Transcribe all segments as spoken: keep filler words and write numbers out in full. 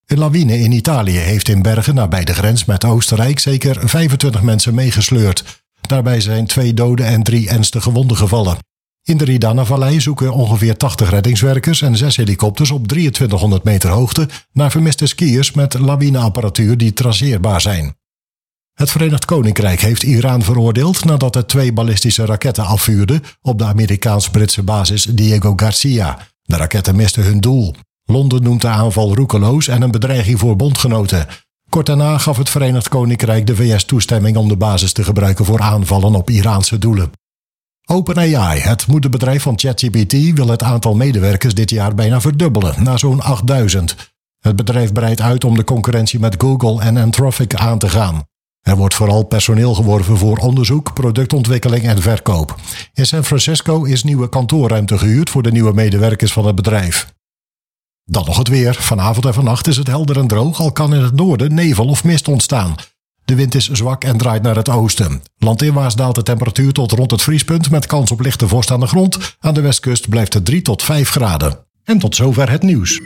Een lawine in Italië heeft in Bergen nabij de grens met Oostenrijk zeker vijfentwintig mensen meegesleurd. Daarbij zijn twee doden en drie ernstige gewonden gevallen. In de Ridanna-vallei zoeken ongeveer tachtig reddingswerkers en zes helikopters op drieëntwintighonderd meter hoogte naar vermiste skiers met lawineapparatuur die traceerbaar zijn. Het Verenigd Koninkrijk heeft Iran veroordeeld nadat het twee ballistische raketten afvuurde op de Amerikaans-Britse basis Diego Garcia. De raketten misten hun doel. Londen noemt de aanval roekeloos en een bedreiging voor bondgenoten. Kort daarna gaf het Verenigd Koninkrijk de V S toestemming om de basis te gebruiken voor aanvallen op Iraanse doelen. OpenAI, het moederbedrijf van ChatGPT, wil het aantal medewerkers dit jaar bijna verdubbelen, naar zo'n achtduizend. Het bedrijf breidt uit om de concurrentie met Google en Anthropic aan te gaan. Er wordt vooral personeel geworven voor onderzoek, productontwikkeling en verkoop. In San Francisco is nieuwe kantoorruimte gehuurd voor de nieuwe medewerkers van het bedrijf. Dan nog het weer. Vanavond en vannacht is het helder en droog, al kan in het noorden nevel of mist ontstaan. De wind is zwak en draait naar het oosten. Landinwaarts daalt de temperatuur tot rond het vriespunt met kans op lichte vorst aan de grond. Aan de westkust blijft het drie tot vijf graden. En tot zover het nieuws.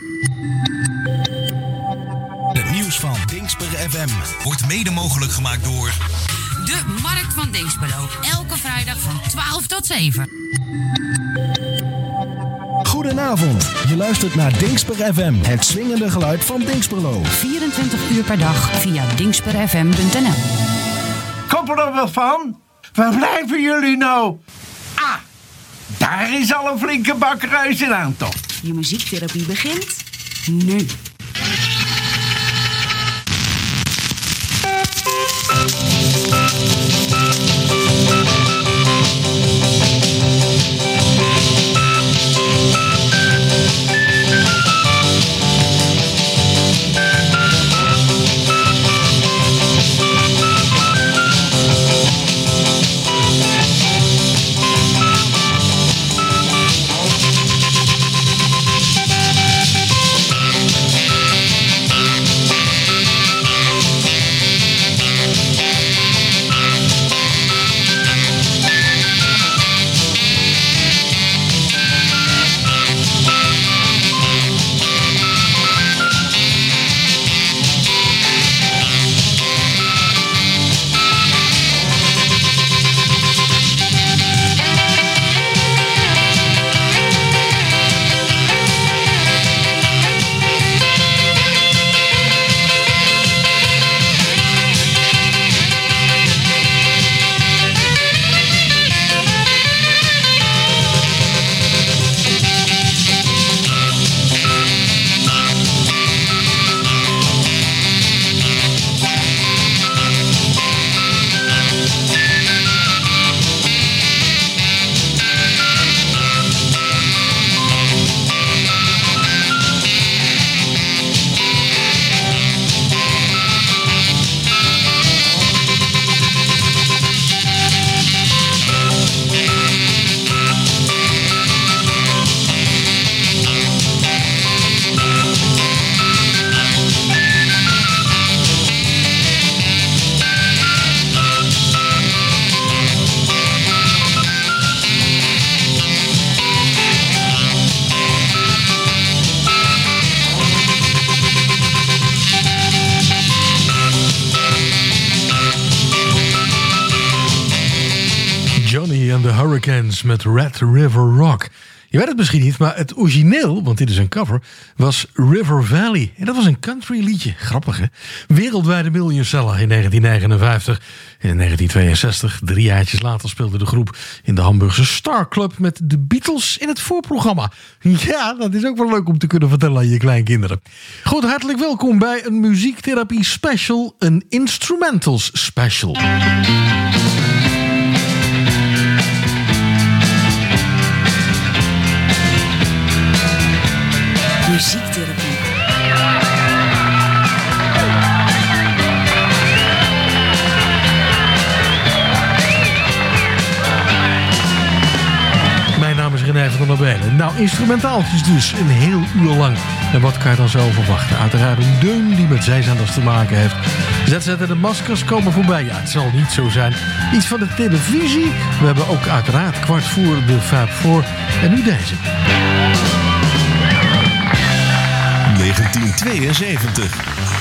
Het nieuws van Dingsper F M wordt mede mogelijk gemaakt door de Markt van Dingsperlo. Elke vrijdag van twaalf tot zeven. Goedenavond, je luistert naar Dingsper F M, het swingende geluid van Dingsperlo. vierentwintig uur per dag via dingsper f m punt n l. Komt er nog wat van? Waar blijven jullie nou? Ah, daar is al een flinke bak ruis in aantocht. Je muziektherapie begint nu. en de Hurricanes met Red River Rock. Je weet het misschien niet, maar het origineel, want dit is een cover, was River Valley. En dat was een country liedje. Grappig, hè? Wereldwijde miljoenseller in negentien negenenvijftig. En in negentien tweeënzestig, drie jaartjes later, speelde de groep in de Hamburgse Star Club met de Beatles in het voorprogramma. Ja, dat is ook wel leuk om te kunnen vertellen aan je kleinkinderen. Goed, hartelijk welkom bij een muziektherapie special, een instrumentals special. Muziektherapie. Mijn naam is René van der Belen. Nou, instrumentaaltjes dus, een heel uur lang. En wat kan je dan zo verwachten? Uiteraard een deun die met zijzenders te maken heeft. Z Z en de maskers komen voorbij. Ja, het zal niet zo zijn. Iets van de televisie. We hebben ook uiteraard kwart voor de Fab Four. En nu deze. negentien tweeënzeventig.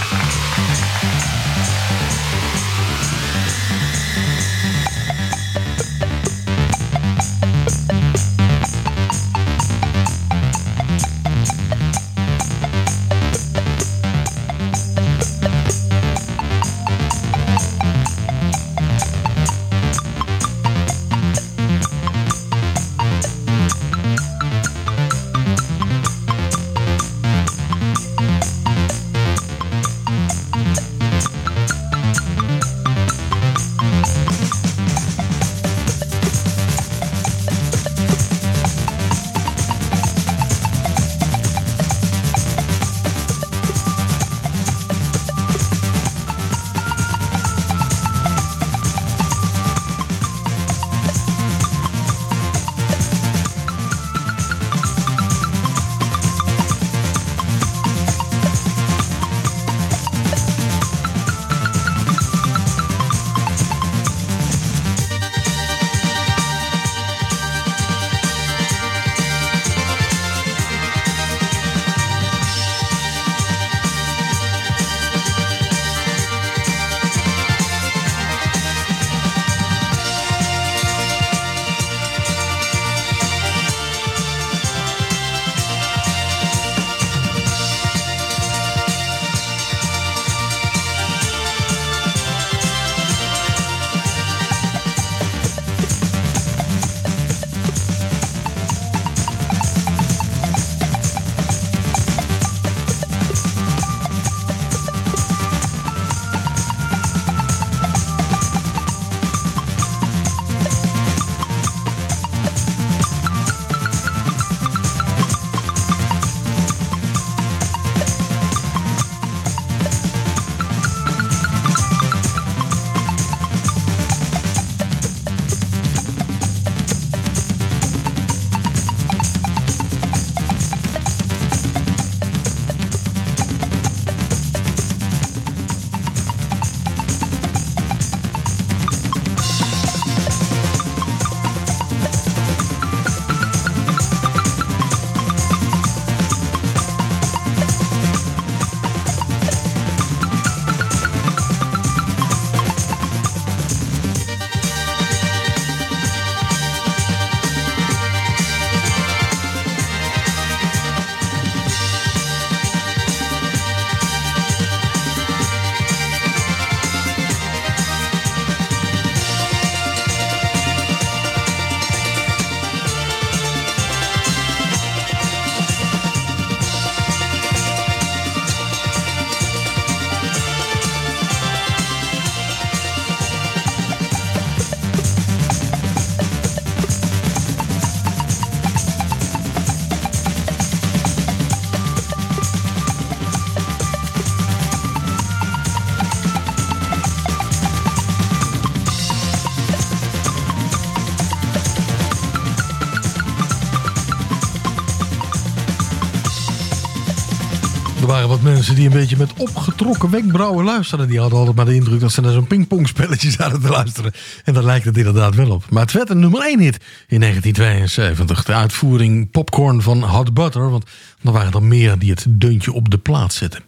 Er waren wat mensen die een beetje met opgetrokken wenkbrauwen luisterden. Die hadden altijd maar de indruk dat ze naar zo'n pingpongspelletje zaten te luisteren. En daar lijkt het inderdaad wel op. Maar het werd een nummer één hit in negentien tweeënzeventig. De uitvoering Popcorn van Hot Butter. Want er waren er meer die het deuntje op de plaat zetten.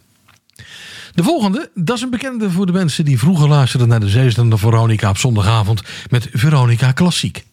De volgende, dat is een bekende voor de mensen die vroeger luisterden naar de zeezender Veronica op zondagavond met Veronica Klassiek.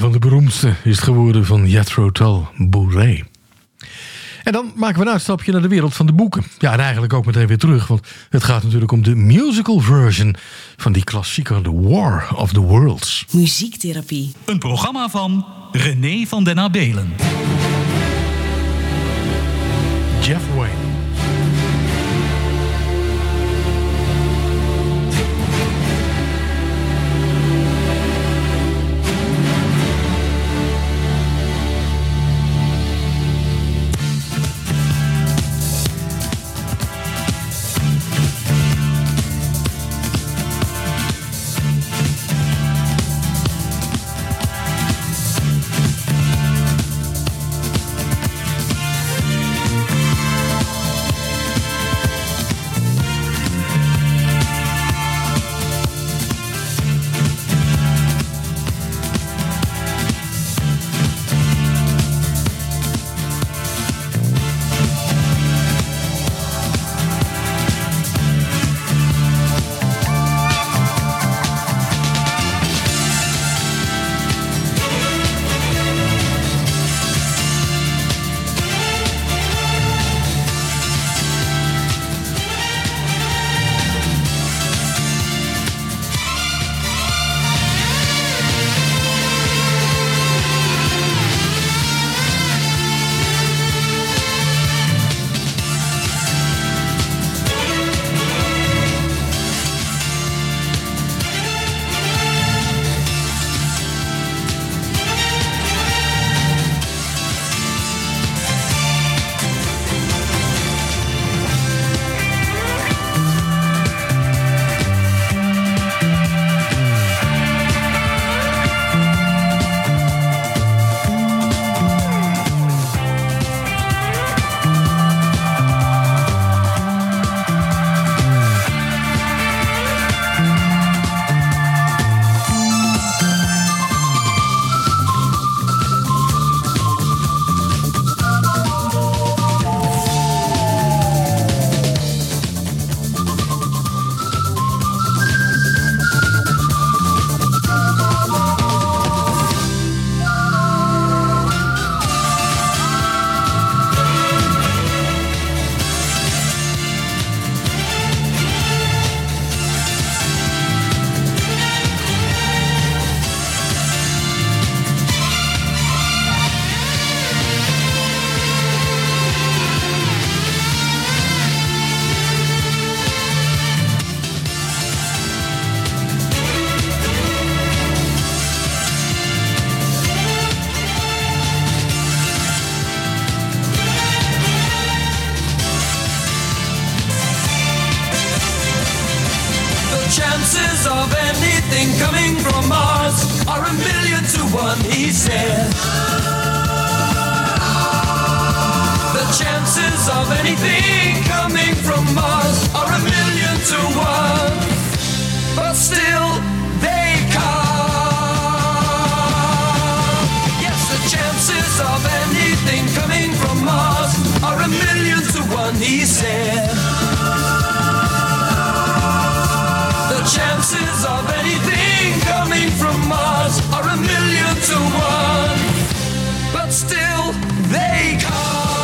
van de beroemdste is het geworden van Jethro Tull, Bourrée. En dan maken we een uitstapje naar de wereld van de boeken. Ja, en eigenlijk ook meteen weer terug, want het gaat natuurlijk om de musical version van die klassieker The War of the Worlds. Muziektherapie. Een programma van René van den Abelen. Jeff Wayne. chances of anything coming from Mars are a million to one, he said. The chances of anything coming from Mars are a million to one, but still they come. Yes, the chances of anything coming from Mars are a million to one, he said. The chances of anything coming from Mars are a million to one, but still they come.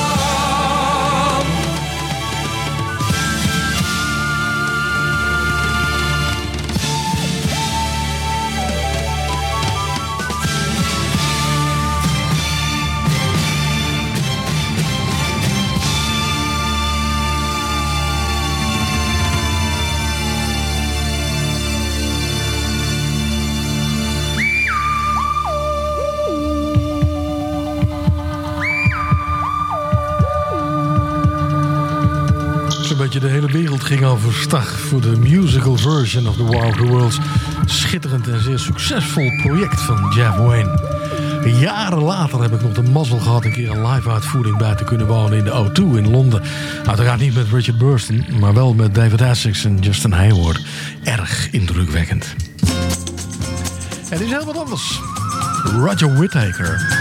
De hele wereld ging al verstag voor de musical version of The War of the Worlds. Schitterend en zeer succesvol project van Jeff Wayne. Jaren later heb ik nog de mazzel gehad een keer een live uitvoering bij te kunnen wonen in de O twee in Londen. Uiteraard niet met Richard Burstyn, maar wel met David Essex en Justin Hayward. Erg indrukwekkend. En dit is heel wat anders. Roger Whittaker.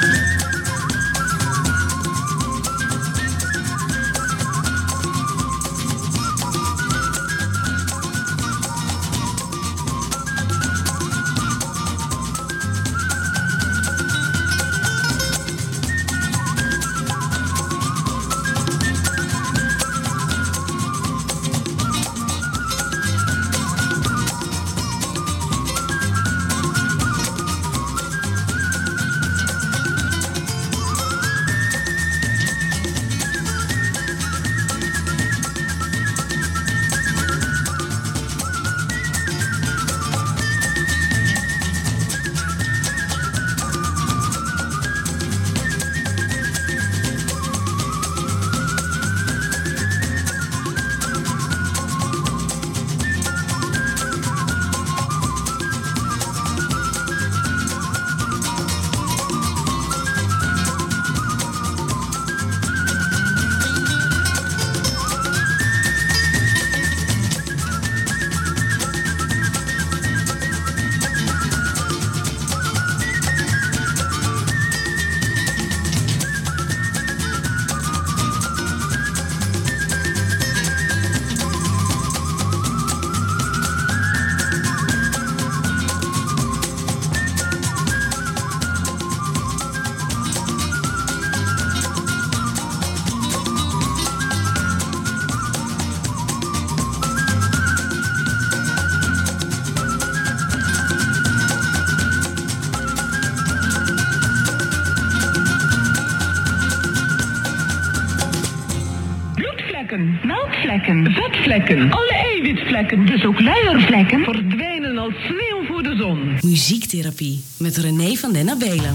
Melkvlekken. Melkvlekken. Vetvlekken. Alle eiwitvlekken. Dus ook luiervlekken. Verdwijnen als sneeuw voor de zon. Muziektherapie met René van den Abelen.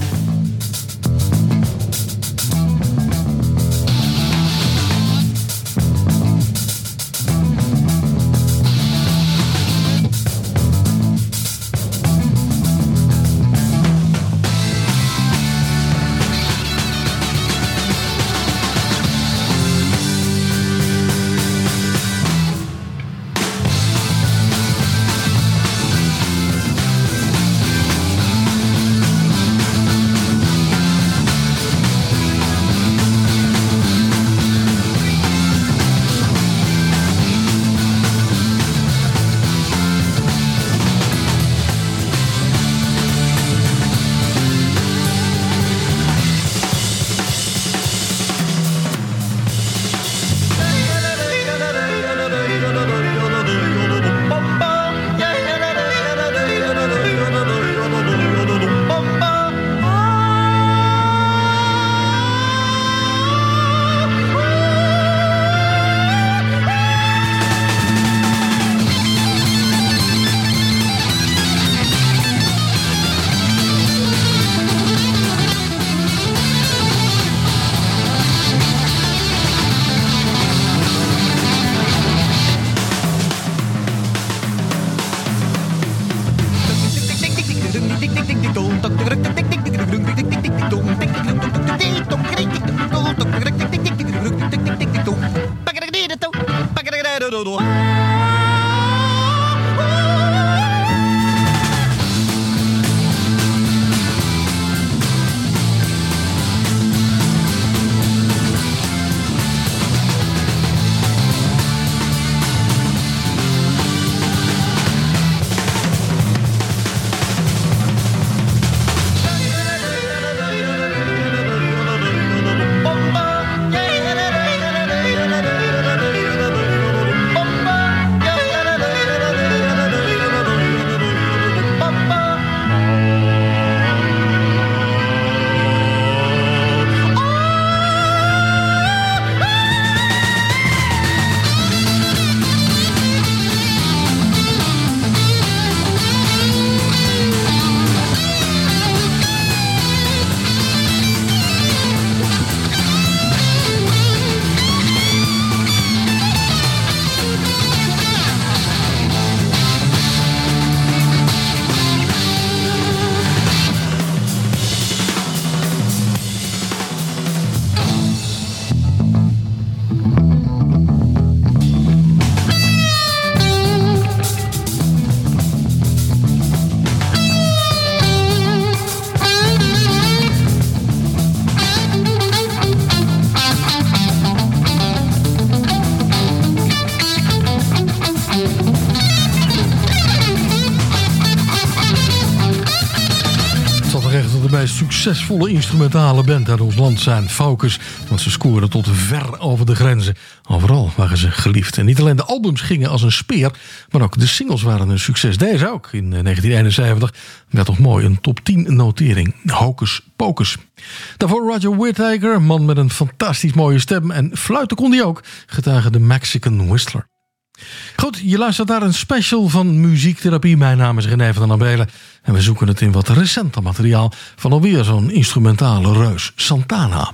Succesvolle instrumentale band uit ons land zijn Focus, want ze scoren tot ver over de grenzen. Overal waren ze geliefd. En niet alleen de albums gingen als een speer, maar ook de singles waren een succes. Deze ook. In negentien eenenzeventig werd toch mooi een top tien notering. Hocus Pocus. Daarvoor Roger Whittaker, een man met een fantastisch mooie stem. En fluiten kon hij ook, getuige de Mexican Whistler. Goed, je luistert naar een special van Muziektherapie. Mijn naam is René van den Abelen en we zoeken het in wat recenter materiaal van alweer zo'n instrumentale reus, Santana.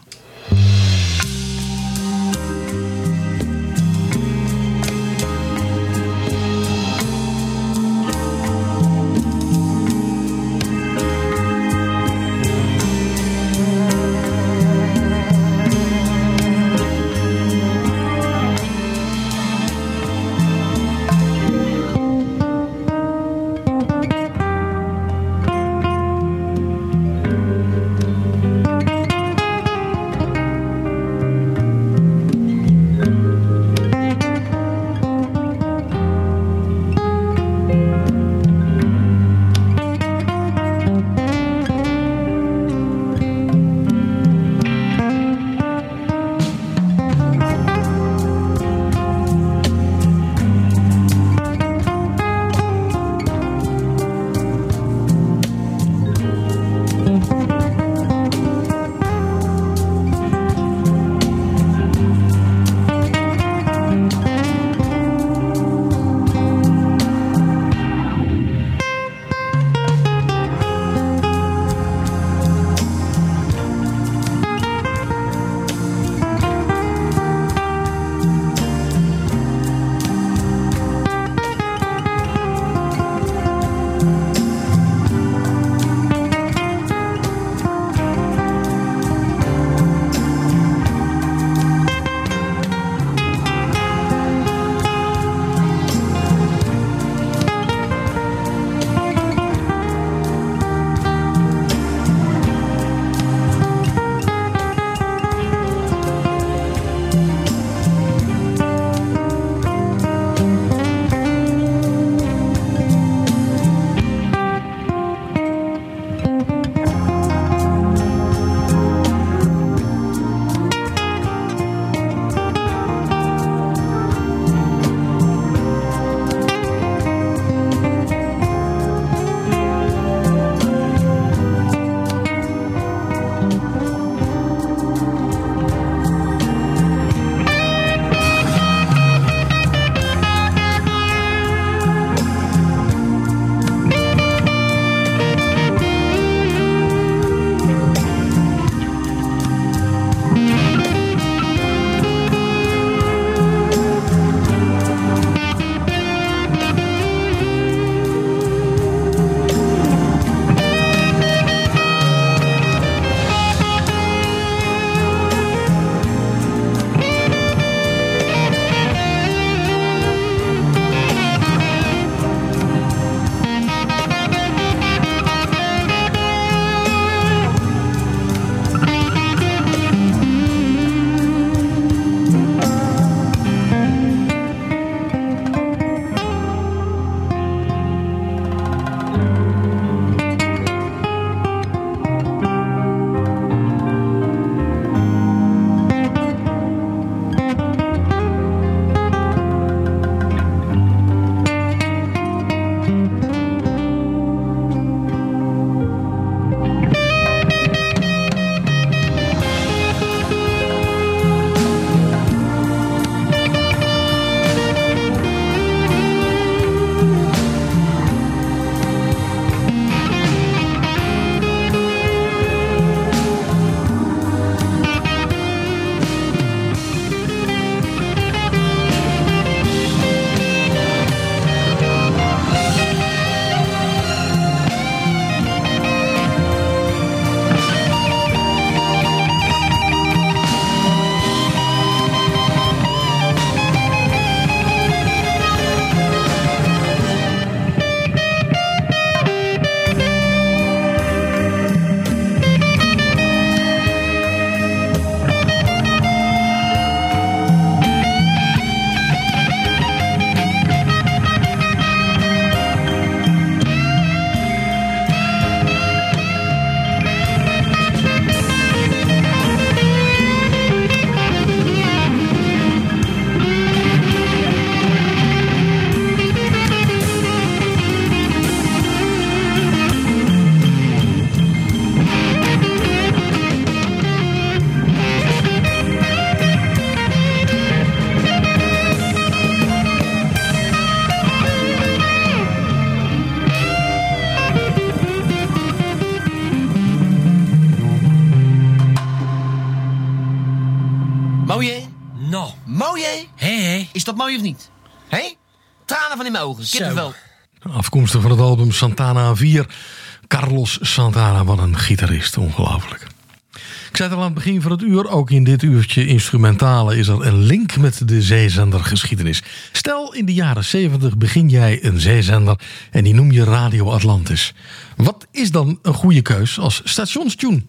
Is dat mooi of niet? Hé? Tranen van in mijn ogen. Kippenvel. Afkomstig van het album Santana vier. Carlos Santana, wat een gitarist. Ongelooflijk. Ik zei het al aan het begin van het uur, ook in dit uurtje instrumentale is er een link met de zeezendergeschiedenis. Stel, in de jaren zeventig begin jij een zeezender en die noem je Radio Atlantis. Wat is dan een goede keus als stationstune?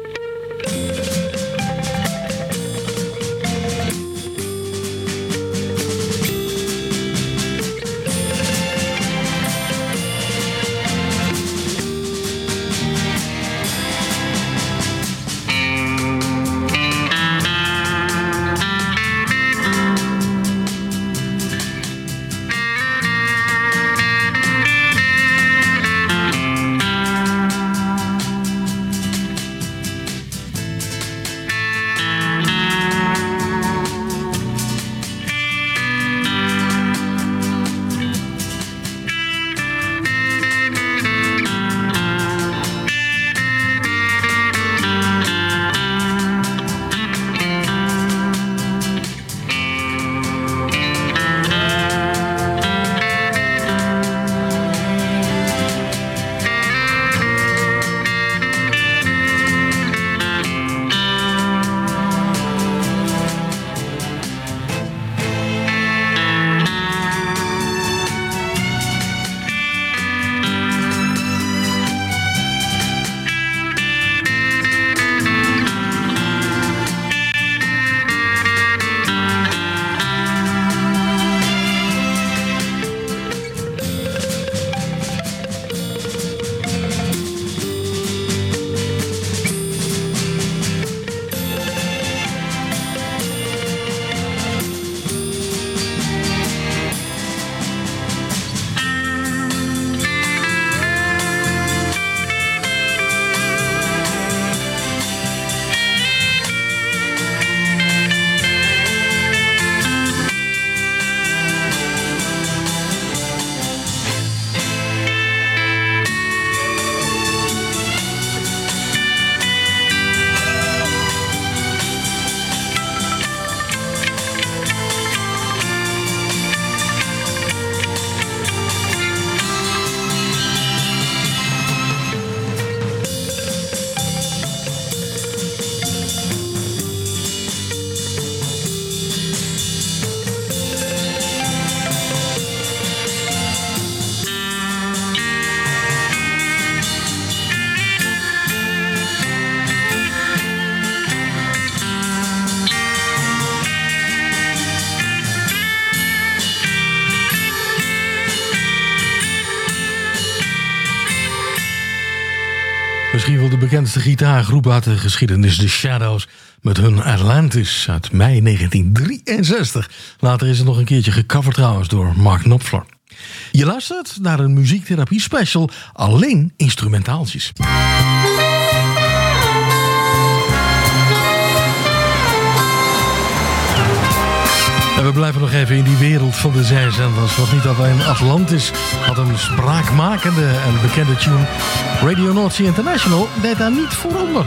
Misschien wel de bekendste gitaargroep uit de geschiedenis, The Shadows, met hun Atlantis uit mei negentien drieënzestig. Later is het nog een keertje gecoverd trouwens door Mark Knopfler. Je luistert naar een muziektherapie special, alleen instrumentaaltjes. En we blijven nog even in die wereld van de zeezenders. Want niet alleen Atlantis had een spraakmakende en bekende tune. Radio North Sea International deed daar niet voor onder.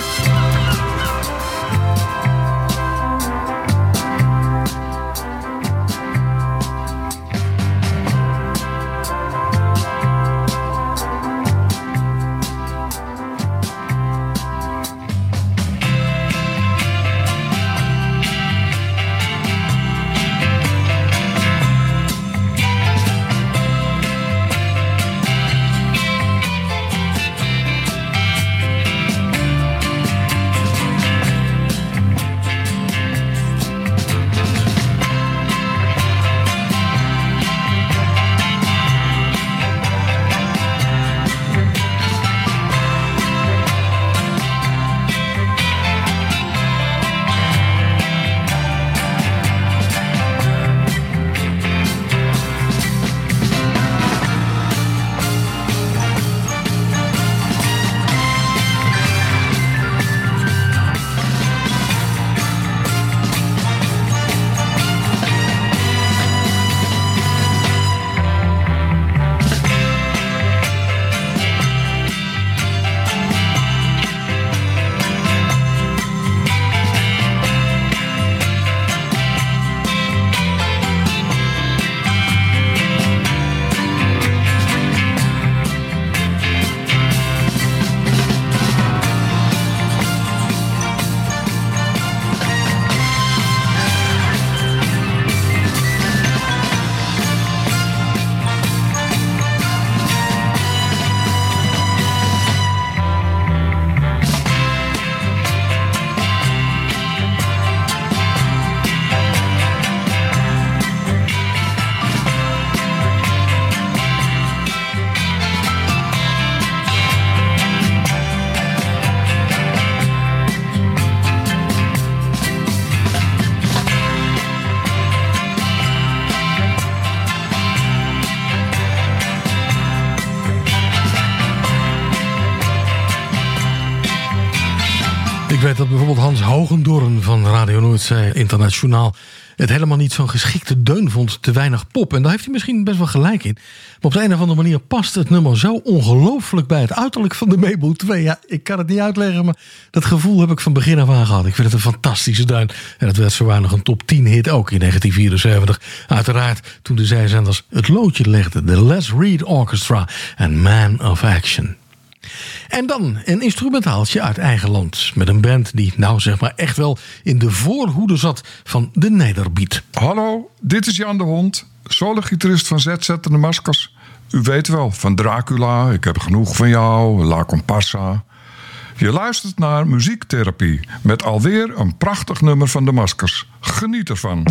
Ik weet dat bijvoorbeeld Hans Hogendoorn van Radio Noordzee Internationaal het helemaal niet zo'n geschikte deun vond, te weinig pop. En daar heeft hij misschien best wel gelijk in. Maar op de een of andere manier past het nummer zo ongelooflijk bij het uiterlijk van de Mabel twee. Ja, ik kan het niet uitleggen, maar dat gevoel heb ik van begin af aan gehad. Ik vind het een fantastische deun. En het werd zowaar nog een top tien hit ook in negentien vierenzeventig. Uiteraard toen de zijzenders het loodje legden. De Les Reed Orchestra en Man of Action. En dan een instrumentaaltje uit eigen land. Met een band die nou zeg maar echt wel in de voorhoede zat van de Nederbeat. Hallo, dit is Jan de Hond, solo-gitarist van Z Z en de Maskers. U weet wel, van Dracula, Ik heb genoeg van jou, La Comparsa. Je luistert naar Muziektherapie met alweer een prachtig nummer van de Maskers. Geniet ervan.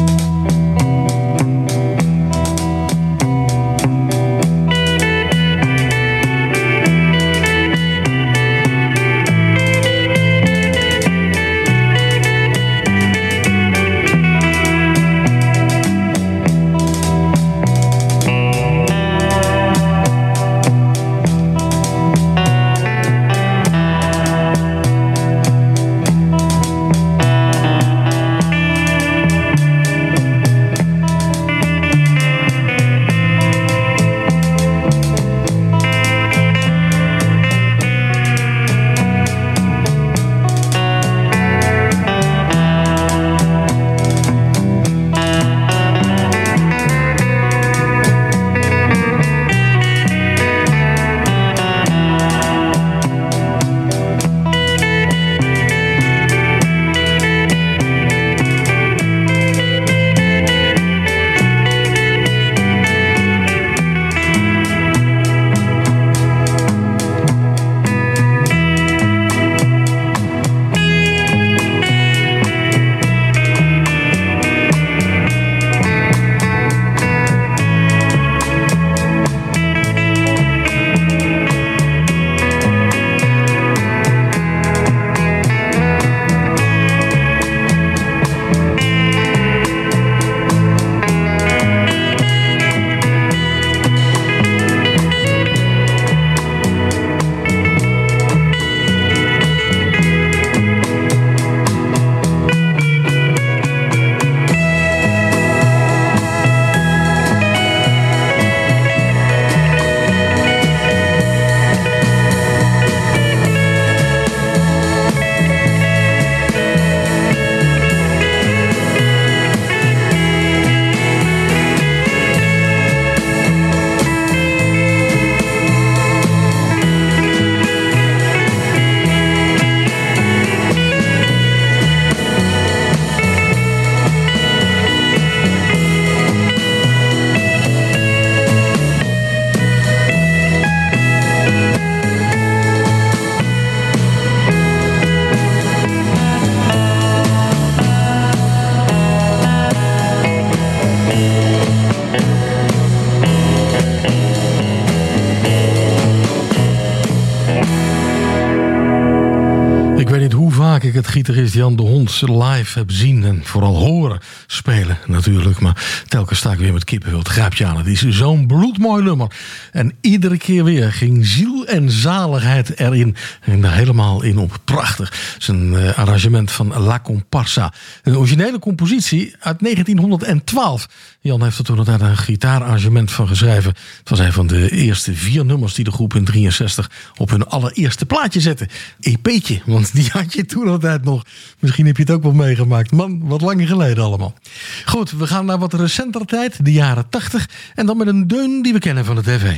Ik het gitarist Jan de Hond live heb zien en vooral horen spelen natuurlijk. Maar telkens sta ik weer met kippenvel. Het grijpt aan. Het is zo'n bloedmooi nummer. En iedere keer weer ging ziel en zaligheid erin. En daar helemaal in op. Prachtig. Zijn uh, arrangement van La Comparsa. Een originele compositie uit negentienhonderdtwaalf. Jan heeft er toen altijd een gitaararrangement van geschreven. Het was een van de eerste vier nummers die de groep in drieënzestig op hun allereerste plaatje zette. E P'tje, want die had je toen altijd nog. Misschien heb je het ook wel meegemaakt. Man, wat lang geleden allemaal. Goed, we gaan naar wat recenter tijd, de jaren tachtig. En dan met een deun die we kennen van de tv.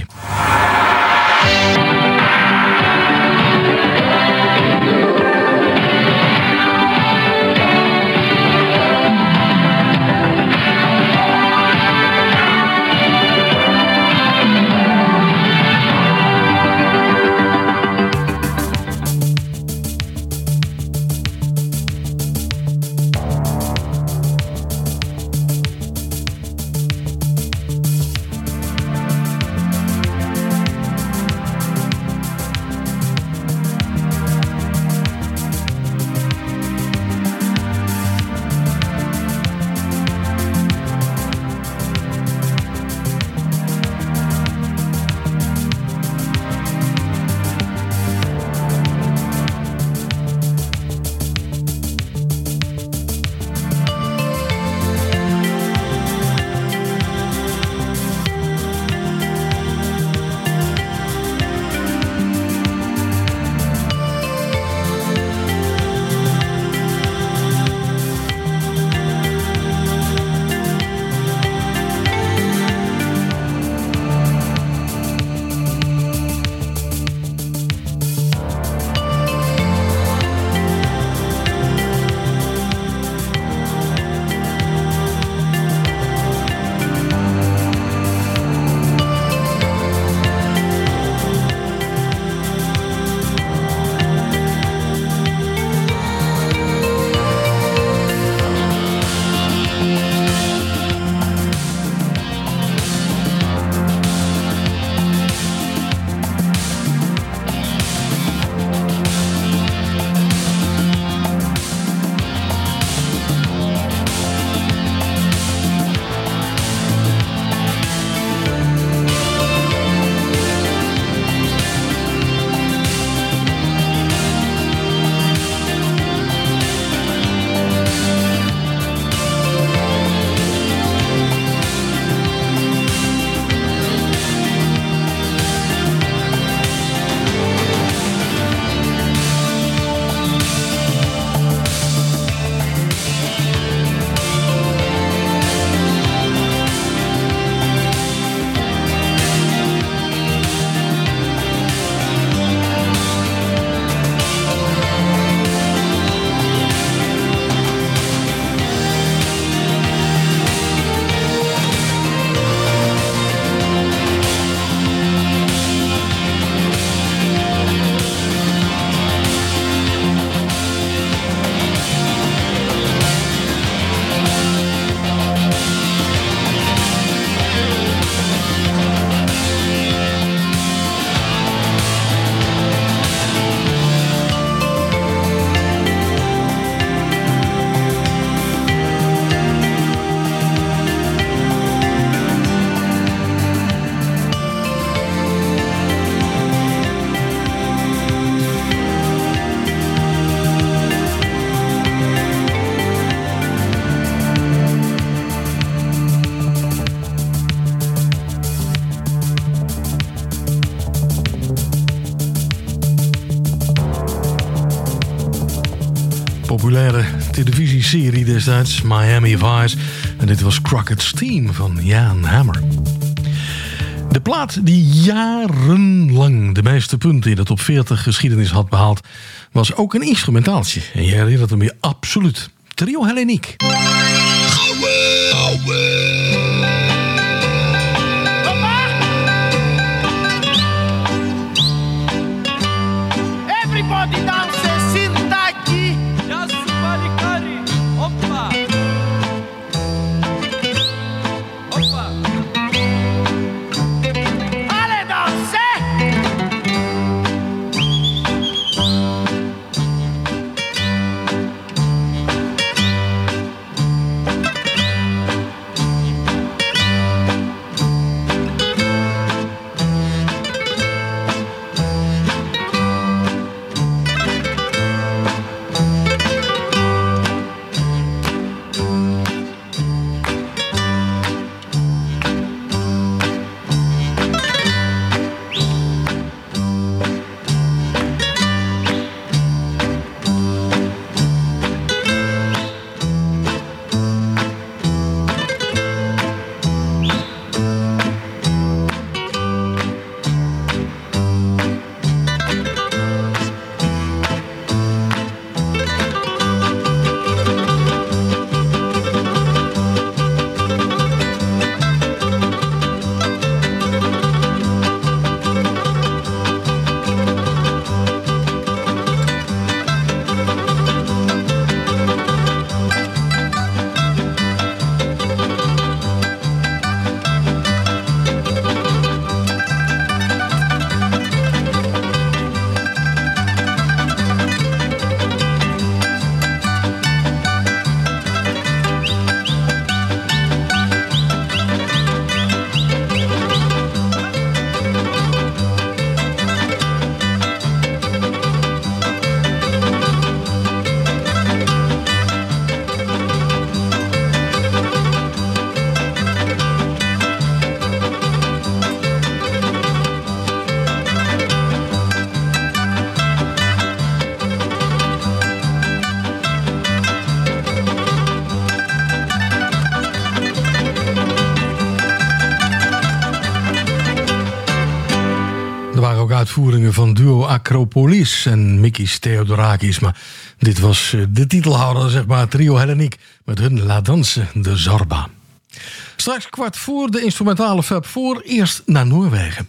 populaire televisieserie destijds, Miami Vice. En dit was Crockett's Team van Jan Hammer. De plaat die jarenlang de meeste punten in de top veertig geschiedenis had behaald, was ook een instrumentaaltje. En je herinnert hem je absoluut. Trio Helleniek. Everybody dance, sirtaki. Yasu balikari. Hoppa. Hoppa. Alle dansen. Uitvoeringen van duo Acropolis en Mikis Theodorakis. Maar dit was de titelhouder, zeg maar, Trio Helleniek met hun La Danse de Zorba. Straks kwart voor de instrumentale Fab Four, eerst naar Noorwegen.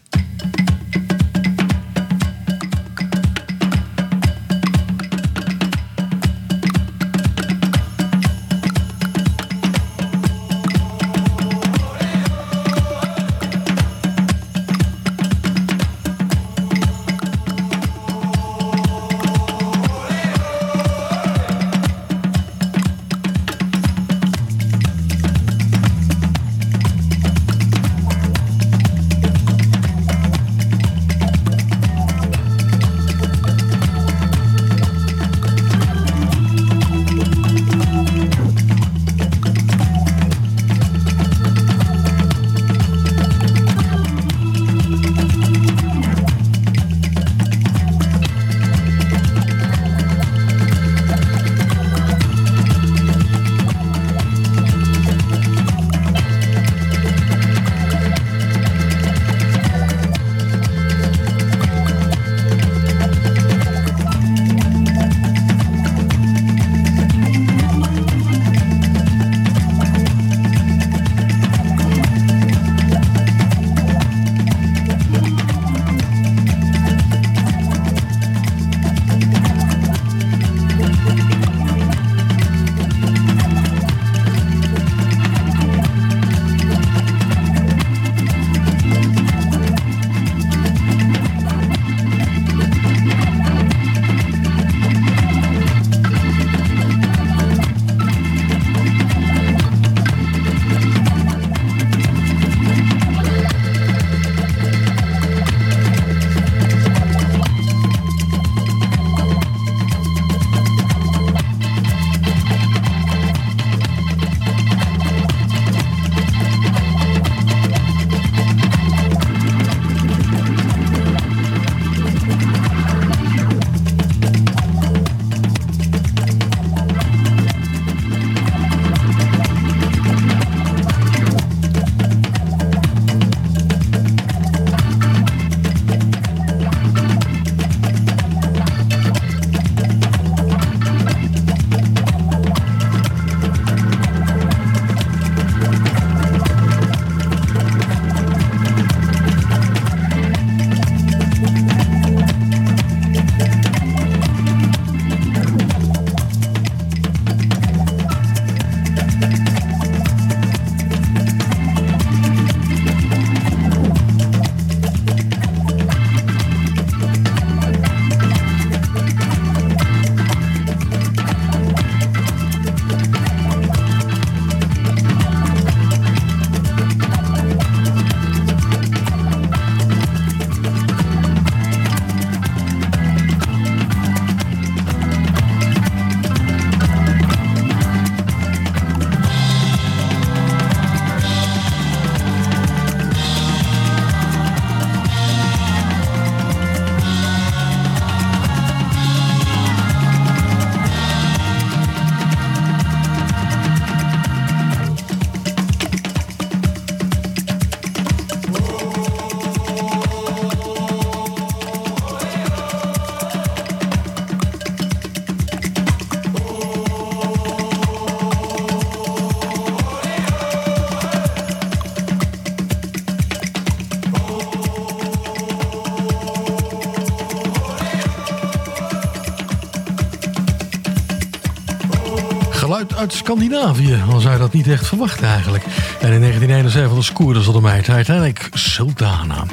Geluid uit Scandinavië, al zou je dat niet echt verwachten eigenlijk. En in negentien eenenzeventig scoorde ze de meid Titanic Sultana.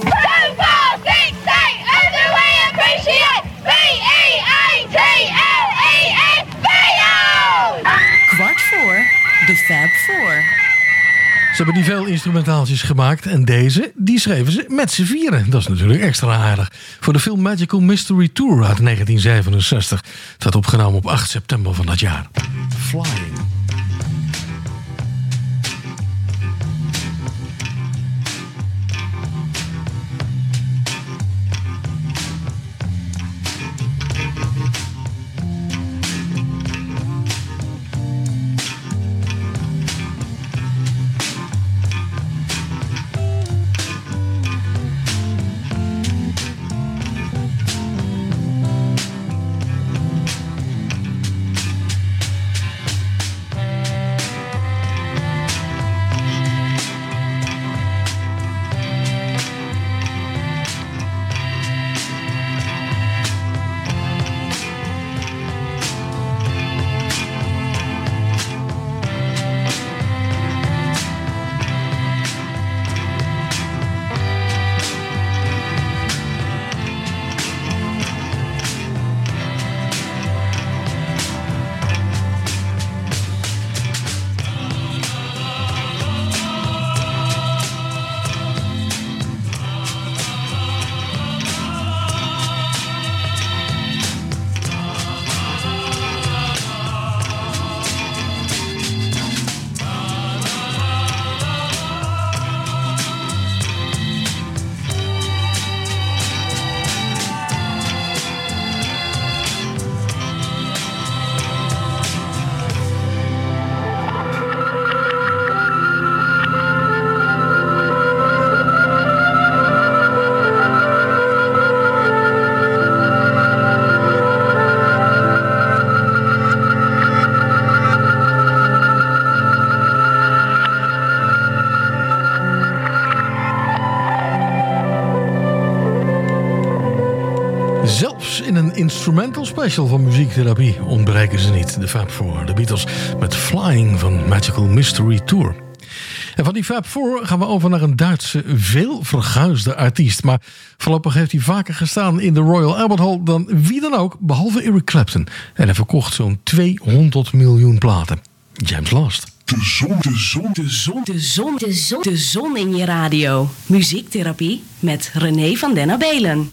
Kwart voor de Fab Four. Ze hebben die veel instrumentaaltjes gemaakt en deze, die schreven ze met z'n vieren. Dat is natuurlijk extra aardig. Voor de film Magical Mystery Tour uit negentien zevenenzestig. Het werd opgenomen op acht september van dat jaar. Flying. Zelfs in een instrumental special van muziektherapie ontbreken ze niet. De Fab Four, de Beatles met Flying van Magical Mystery Tour. En van die Fab Four gaan we over naar een Duitse, veel verguisde artiest. Maar voorlopig heeft hij vaker gestaan in de Royal Albert Hall dan wie dan ook, behalve Eric Clapton. En hij verkocht zo'n tweehonderd miljoen platen. James Last. De zon, de zon, de zon, de zon, de zon, de zon in je radio. Muziektherapie met René van den Abelen.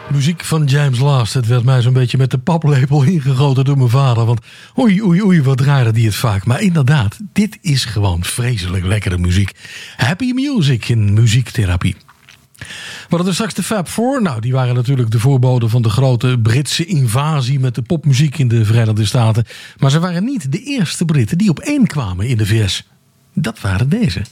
Muziek van James Last. Het werd mij zo'n beetje met de paplepel ingegoten door mijn vader. Want oei, oei, oei, wat draaide die het vaak. Maar inderdaad, dit is gewoon vreselijk lekkere muziek. Happy music in muziektherapie. We hadden straks de Fab Four. Nou, die waren natuurlijk de voorboden van de grote Britse invasie met de popmuziek in de Verenigde Staten. Maar ze waren niet de eerste Britten die op één kwamen in de V S. Dat waren deze.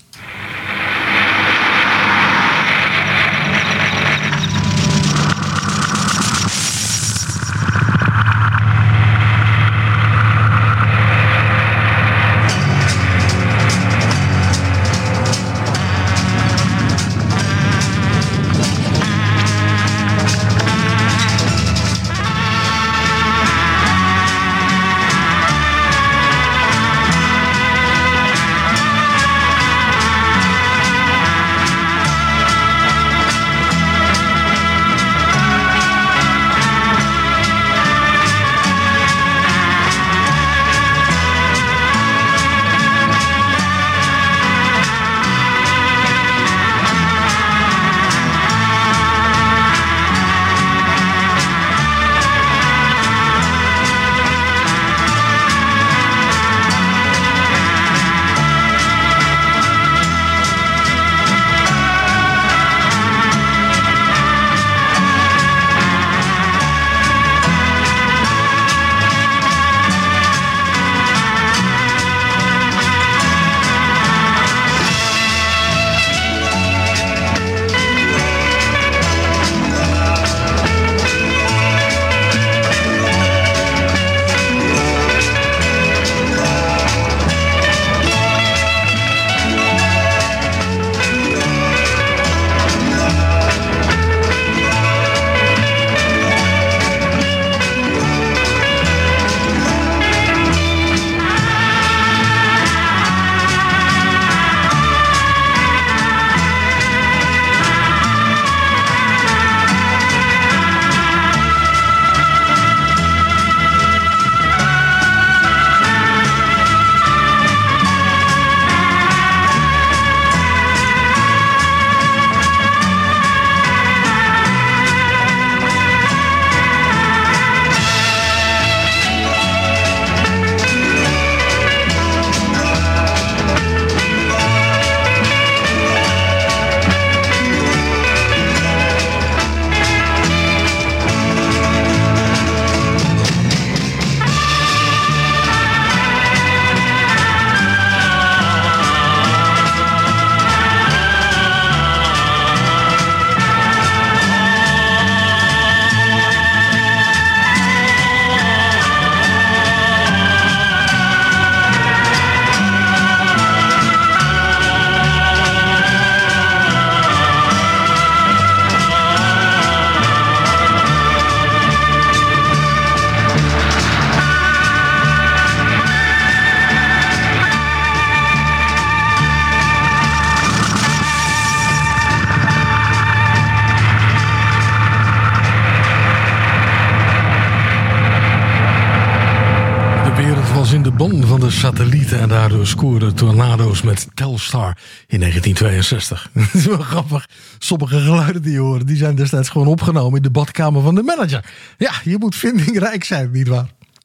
In de ban van de satellieten en daardoor scoorden Tornado's met Telstar in negentien tweeënzestig. Dat is wel grappig. Sommige geluiden die je hoort, die zijn destijds gewoon opgenomen in de badkamer van de manager. Ja, je moet vindingrijk zijn, nietwaar?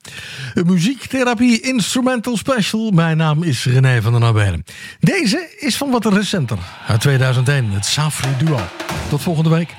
Een muziektherapie instrumental special. Mijn naam is René van den Abelen. Deze is van wat recenter, uit tweeduizend één, het Safri Duo. Tot volgende week.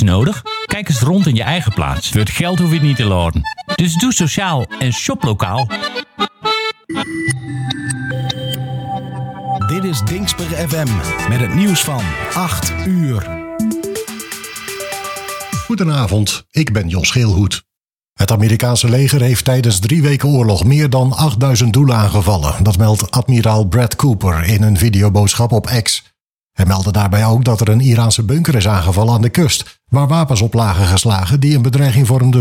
nodig? Kijk eens rond in je eigen plaats. Voor het geld hoef je het niet te laten. Dus doe sociaal en shop lokaal. Dit is Dingsper F M met het nieuws van acht uur. Goedenavond, ik ben Jos Geelhoed. Het Amerikaanse leger heeft tijdens drie weken oorlog meer dan achtduizend doelen aangevallen. Dat meldt admiraal Brad Cooper in een videoboodschap op X. Hij meldde daarbij ook dat er een Iraanse bunker is aangevallen aan de kust, waar wapens op lagen geslagen die een bedreiging vormden